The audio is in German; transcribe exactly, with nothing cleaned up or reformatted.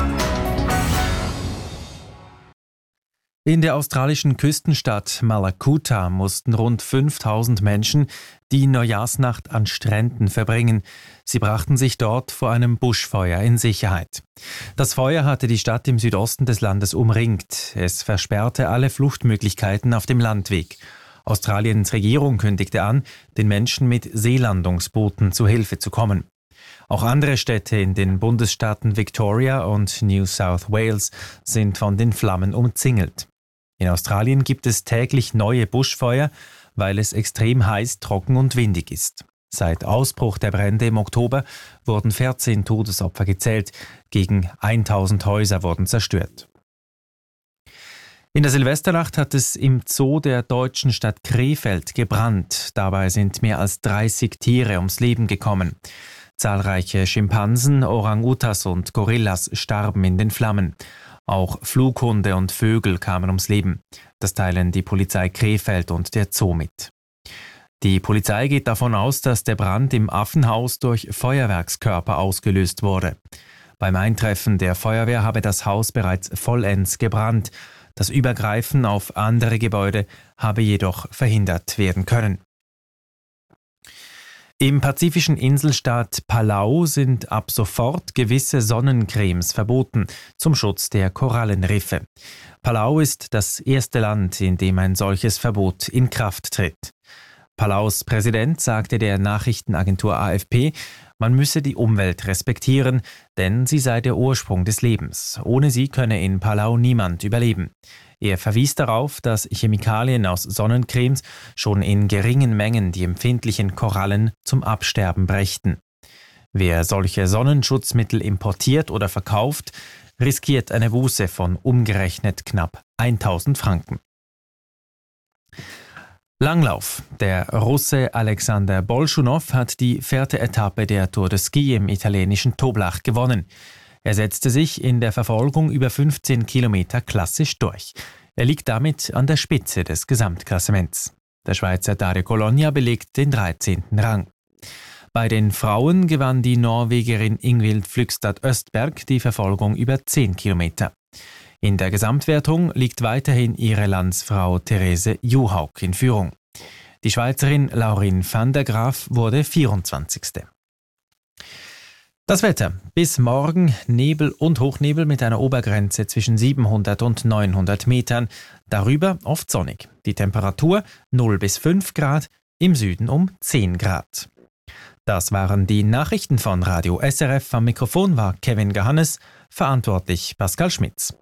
In der australischen Küstenstadt Malakuta mussten rund fünftausend Menschen die Neujahrsnacht an Stränden verbringen. Sie brachten sich dort vor einem Buschfeuer in Sicherheit. Das Feuer hatte die Stadt im Südosten des Landes umringt. Es versperrte alle Fluchtmöglichkeiten auf dem Landweg. Australiens Regierung kündigte an, den Menschen mit Seelandungsbooten zu Hilfe zu kommen. Auch andere Städte in den Bundesstaaten Victoria und New South Wales sind von den Flammen umzingelt. In Australien gibt es täglich neue Buschfeuer, weil es extrem heiß, trocken und windig ist. Seit Ausbruch der Brände im Oktober wurden vierzehn Todesopfer gezählt, gegen tausend Häuser wurden zerstört. In der Silvesternacht hat es im Zoo der deutschen Stadt Krefeld gebrannt. Dabei sind mehr als dreißig Tiere ums Leben gekommen. Zahlreiche Schimpansen, Orang-Utas und Gorillas starben in den Flammen. Auch Flughunde und Vögel kamen ums Leben. Das teilen die Polizei Krefeld und der Zoo mit. Die Polizei geht davon aus, dass der Brand im Affenhaus durch Feuerwerkskörper ausgelöst wurde. Beim Eintreffen der Feuerwehr habe das Haus bereits vollends gebrannt. Das Übergreifen auf andere Gebäude habe jedoch verhindert werden können. Im pazifischen Inselstaat Palau sind ab sofort gewisse Sonnencremes verboten zum Schutz der Korallenriffe. Palau ist das erste Land, in dem ein solches Verbot in Kraft tritt. Palaus Präsident sagte der Nachrichtenagentur A F P, man müsse die Umwelt respektieren, denn sie sei der Ursprung des Lebens. Ohne sie könne in Palau niemand überleben. Er verwies darauf, dass Chemikalien aus Sonnencremes schon in geringen Mengen die empfindlichen Korallen zum Absterben brächten. Wer solche Sonnenschutzmittel importiert oder verkauft, riskiert eine Buße von umgerechnet knapp tausend Franken. Langlauf. Der Russe Alexander Bolschunow hat die vierte Etappe der Tour de Ski im italienischen Toblach gewonnen. Er setzte sich in der Verfolgung über fünfzehn Kilometer klassisch durch. Er liegt damit an der Spitze des Gesamtklassements. Der Schweizer Dario Colonia belegt den dreizehnten Rang. Bei den Frauen gewann die Norwegerin Ingvild Flygstad Östberg die Verfolgung über zehn Kilometer. In der Gesamtwertung liegt weiterhin ihre Landsfrau Therese Juhaug in Führung. Die Schweizerin Laurin van der Graaf wurde vierundzwanzigste Das Wetter. Bis morgen Nebel und Hochnebel mit einer Obergrenze zwischen siebenhundert und neunhundert Metern. Darüber oft sonnig. Die Temperatur null bis fünf Grad, im Süden um zehn Grad. Das waren die Nachrichten von Radio S R F. Am Mikrofon war Kevin Gahannes, verantwortlich Pascal Schmitz.